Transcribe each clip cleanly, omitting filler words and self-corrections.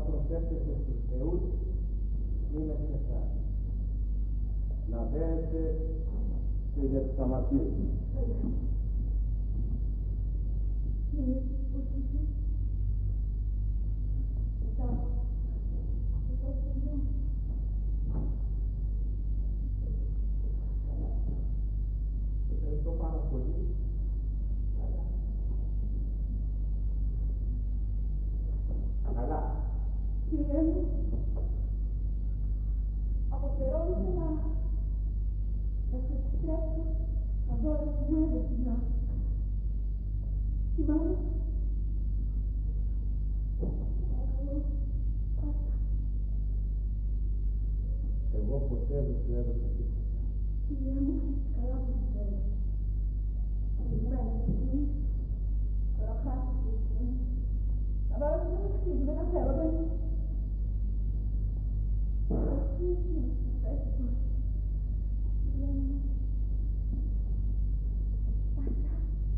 προσεύχεστε στους θεούς είναι ξεχάσει. Να δέρετε και για τις αμαρτίες. Κύριε, πώς είσαι? Ευχαριστώ πάρα πολύ. Καλά. Κύριε μου, από καιρό ήθελα να σε επιτρέψω να δω την άδεια να. Θυμάμαι. Παρακαλώ, πάτα. Εγώ ποτέ δεν σου έδωσα τίποτα. Κύριε μου, καλά που σου έδωσα. Αγαπημένα στιγμή, τώρα χάθηκε η στιγμή. Να βάλω να με ξύζουμε, να θέλω, δεν είναι. Εσύ να σου πες τώρα. Κύριε μου, πάτα.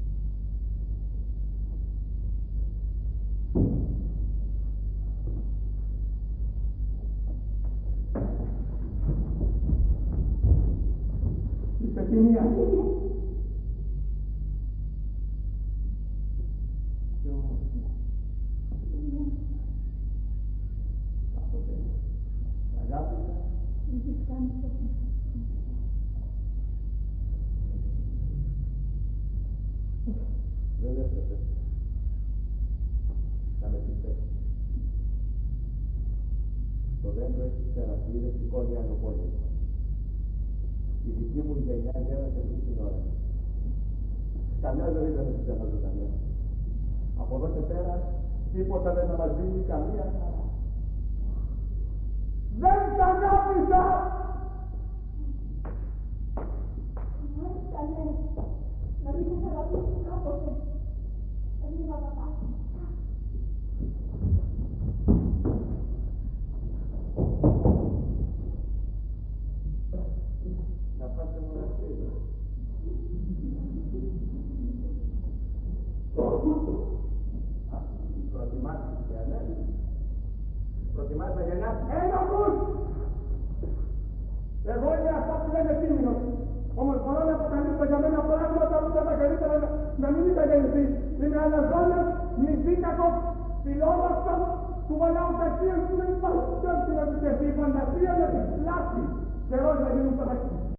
Είστε κοινία. Και όμως, κάποτε αγάπησα. Είχες κάνει τόσο. Δεν έπρεπε να με πιστέψεις. Το δέντρο έχει ξεραθεί, δεν σηκώνει άλλο πόλεμο. Η δική μου γενιά γέρασε αυτή την ώρα. Καμιά ζωή δεν έχει ξανά ζωντανή. Από εδώ και πέρα τίποτα δεν θα μας δίνει καμία χαρά. Δεν σ' αγάπησα! Μάλιστα, ναι. Να μην σε αγαπήσω κάποτε. Να μην μ' αγαπάς. Να πας σε μοναστήρι. Προτιμάς χριστιανές. Προτιμάς να γεννάς ένοχους. Εγώ είμαι αυτό που λένε τίμηνος. Όμως μπορώ να αποκαλύψω για μένα πράγματα που θα τα καλύτερα να μην είχα γεννηθεί. Είμαι αναζώνας, μυθίκακος, φιλόδοξος, του βαλάου κακίας που δεν υπάρχει κιόλας να επιτευχθεί η φαντασία με τη πλάτη. Καιρός να γίνουν παρακολουθήσεις.